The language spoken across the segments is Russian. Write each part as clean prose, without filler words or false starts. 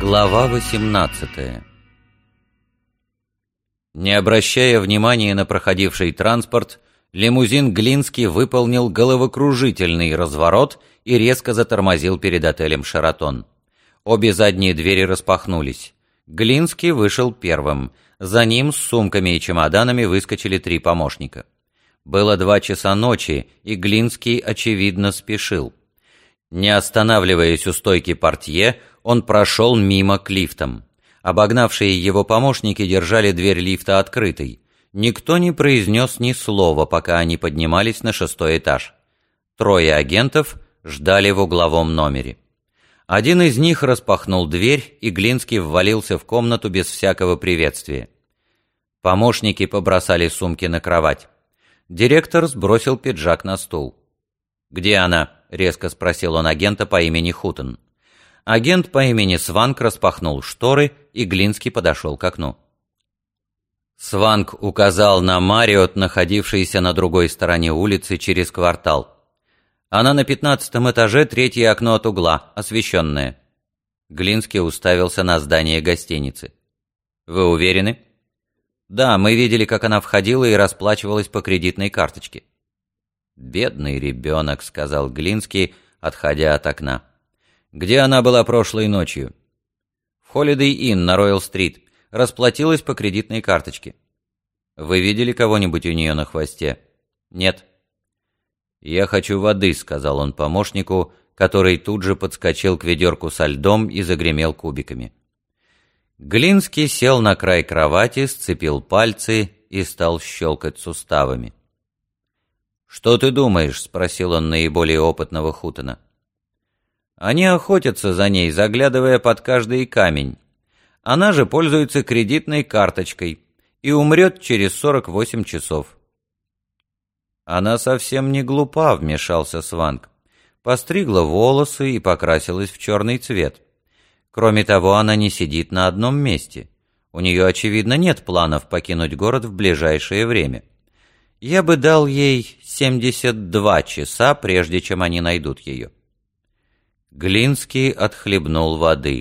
Глава 18. Не обращая внимания на проходивший транспорт, лимузин Глинский выполнил головокружительный разворот и резко затормозил перед отелем «Шератон». Обе задние двери распахнулись. Глинский вышел первым. За ним с сумками и чемоданами выскочили 3 помощника. Было 2 часа ночи, и Глинский, очевидно, спешил. Не останавливаясь у стойки портье, он прошел мимо к лифтам. Обогнавшие его помощники держали дверь лифта открытой. Никто не произнес ни слова, пока они поднимались на 6-й этаж. 3 агентов ждали в угловом номере. Один из них распахнул дверь, и Глинский ввалился в комнату без всякого приветствия. Помощники побросали сумки на кровать. Директор сбросил пиджак на стул. «Где она?» — резко спросил он агента по имени Хутен. Агент по имени Сванг распахнул шторы, и Глинский подошел к окну. Сванг указал на Мариот, находившийся на другой стороне улицы через квартал. «Она на 15-м этаже, 3-е окно от угла, освещенное». Глинский уставился на здание гостиницы. «Вы уверены?» «Да, мы видели, как она входила и расплачивалась по кредитной карточке». «Бедный ребенок», — сказал Глинский, отходя от окна. «Где она была прошлой ночью?» «В Holiday Inn на Роял-стрит. Расплатилась по кредитной карточке». «Вы видели кого-нибудь у нее на хвосте?» «Нет». «Я хочу воды», — сказал он помощнику, который тут же подскочил к ведерку со льдом и загремел кубиками. Глинский сел на край кровати, сцепил пальцы и стал щелкать суставами. «Что ты думаешь?» — спросил он наиболее опытного Хутена. «Они охотятся за ней, заглядывая под каждый камень. Она же пользуется кредитной карточкой и умрет через 48 часов». «Она совсем не глупа», — вмешался Сванг. «Постригла волосы и покрасилась в черный цвет. Кроме того, она не сидит на одном месте. У нее, очевидно, нет планов покинуть город в ближайшее время. Я бы дал ей 72 часа, прежде чем они найдут ее». Глинский отхлебнул воды.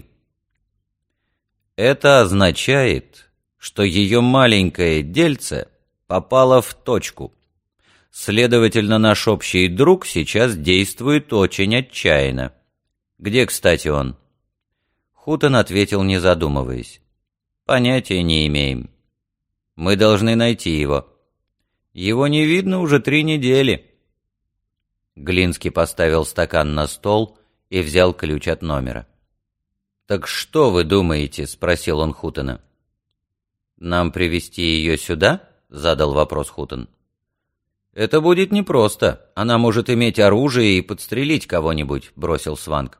«Это означает, что ее маленькое дельце попало в точку. Следовательно, наш общий друг сейчас действует очень отчаянно. Где, кстати, он?» Хутен ответил, не задумываясь. «Понятия не имеем. Мы должны найти его. Его не видно уже 3 недели». Глинский поставил стакан на стол и взял ключ от номера. «Так что вы думаете?» — спросил он Хутена. «Нам привезти ее сюда?» — задал вопрос Хутен. «Это будет непросто. Она может иметь оружие и подстрелить кого-нибудь», — бросил Сванг.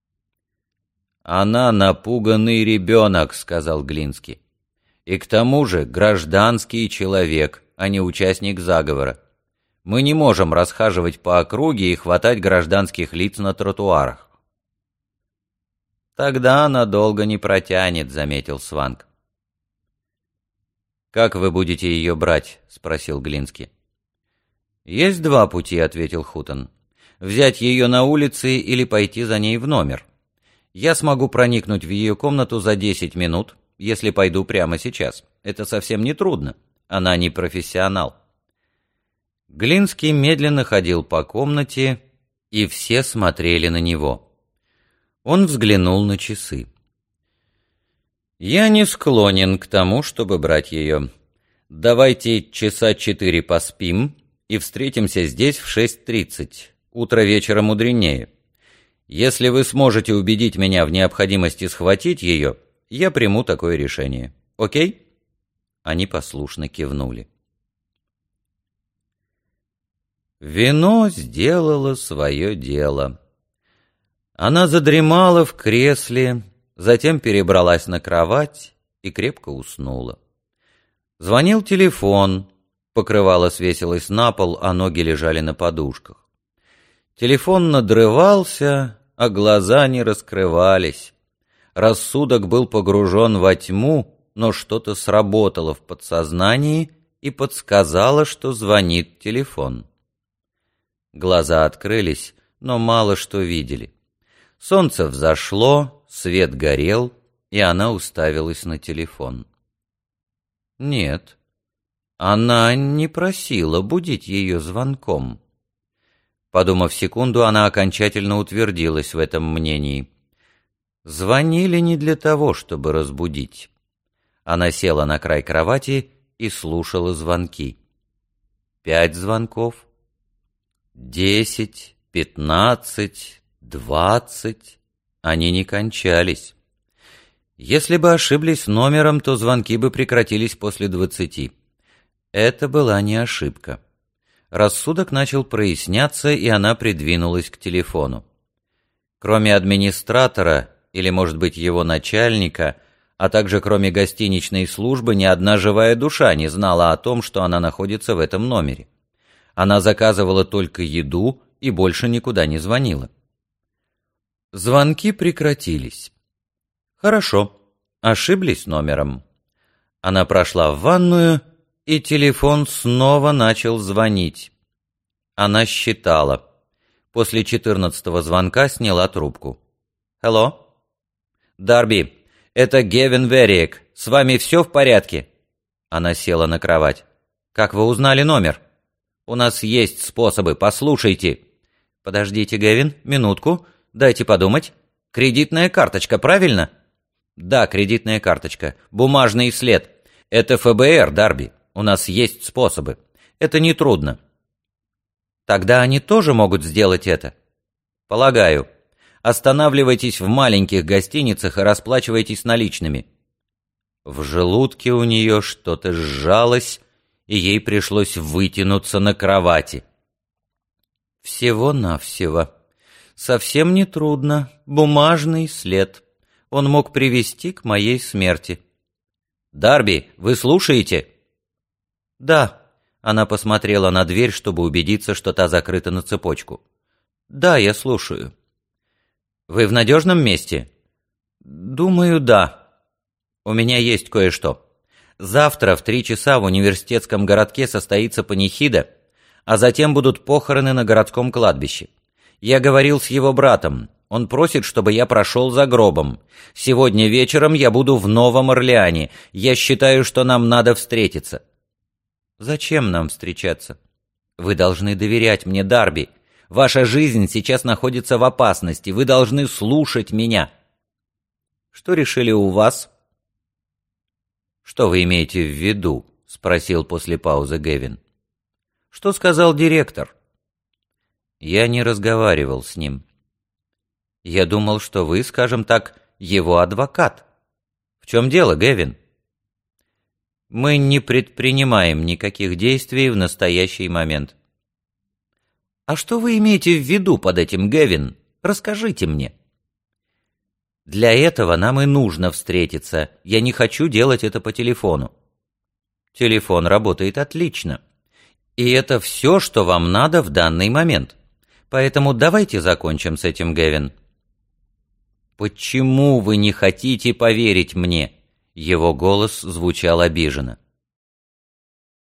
«Она напуганный ребенок», — сказал Глинский. «И к тому же гражданский человек, а не участник заговора. Мы не можем расхаживать по округе и хватать гражданских лиц на тротуарах». «Тогда она долго не протянет», — заметил Сванг. «Как вы будете ее брать?» — спросил Глинский. «Есть 2 пути», — ответил Хутен. «Взять ее на улице или пойти за ней в номер. Я смогу проникнуть в ее комнату за 10 минут, если пойду прямо сейчас. Это совсем не трудно. Она не профессионал». Глинский медленно ходил по комнате, и все смотрели на него. Он взглянул на часы. «Я не склонен к тому, чтобы брать ее. Давайте часа 4 поспим и встретимся здесь в 6:30. Утро вечера мудренее. Если вы сможете убедить меня в необходимости схватить ее, я приму такое решение. Окей?» Они послушно кивнули. Вино сделало свое дело. Она задремала в кресле, затем перебралась на кровать и крепко уснула. Звонил телефон, покрывало свесилось на пол, а ноги лежали на подушках. Телефон надрывался, а глаза не раскрывались. Рассудок был погружен во тьму, но что-то сработало в подсознании и подсказало, что звонит телефон. Глаза открылись, но мало что видели. Солнце взошло, свет горел, и она уставилась на телефон. Нет, она не просила будить ее звонком. Подумав секунду, она окончательно утвердилась в этом мнении. Звонили не для того, чтобы разбудить. Она села на край кровати и слушала звонки. 5 звонков, 10, 15, 20. Они не кончались. Если бы ошиблись номером, то звонки бы прекратились после 20. Это была не ошибка. Рассудок начал проясняться, и она придвинулась к телефону. Кроме администратора, или, может быть, его начальника, а также кроме гостиничной службы, ни одна живая душа не знала о том, что она находится в этом номере. Она заказывала только еду и больше никуда не звонила. Звонки прекратились. Хорошо, ошиблись номером. Она прошла в ванную, и телефон снова начал звонить. Она считала. После 14-го звонка сняла трубку. «Hello? Дарби, это Гевин Вериек. С вами все в порядке?» Она села на кровать. «Как вы узнали номер?» «У нас есть способы, послушайте». «Подождите, Гевин, минутку. Дайте подумать. Кредитная карточка, правильно?» «Да, кредитная карточка. Бумажный след. Это ФБР, Дарби. У нас есть способы. Это нетрудно». «Тогда они тоже могут сделать это?» «Полагаю. Останавливайтесь в маленьких гостиницах и расплачивайтесь наличными». В желудке у нее что-то сжалось, и ей пришлось вытянуться на кровати. Всего-навсего. Совсем нетрудно. Бумажный след. Он мог привести к моей смерти. «Дарби, вы слушаете?» «Да». Она посмотрела на дверь, чтобы убедиться, что та закрыта на цепочку. «Да, я слушаю». «Вы в надежном месте?» «Думаю, да. У меня есть кое-что. Завтра в 3 часа в университетском городке состоится панихида, а затем будут похороны на городском кладбище. Я говорил с его братом. Он просит, чтобы я прошел за гробом. Сегодня вечером я буду в Новом Орлеане. Я считаю, что нам надо встретиться». «Зачем нам встречаться?» «Вы должны доверять мне, Дарби. Ваша жизнь сейчас находится в опасности. Вы должны слушать меня». «Что решили у вас?» «Что вы имеете в виду?» — спросил после паузы Гевин. «Что сказал директор?» «Я не разговаривал с ним. Я думал, что вы, скажем так, его адвокат. В чем дело, Гевин?» «Мы не предпринимаем никаких действий в настоящий момент». «А что вы имеете в виду под этим, Гевин? Расскажите мне». «Для этого нам и нужно встретиться. Я не хочу делать это по телефону». «Телефон работает отлично. И это все, что вам надо в данный момент. Поэтому давайте закончим с этим, Гевин». «Почему вы не хотите поверить мне?» Его голос звучал обиженно.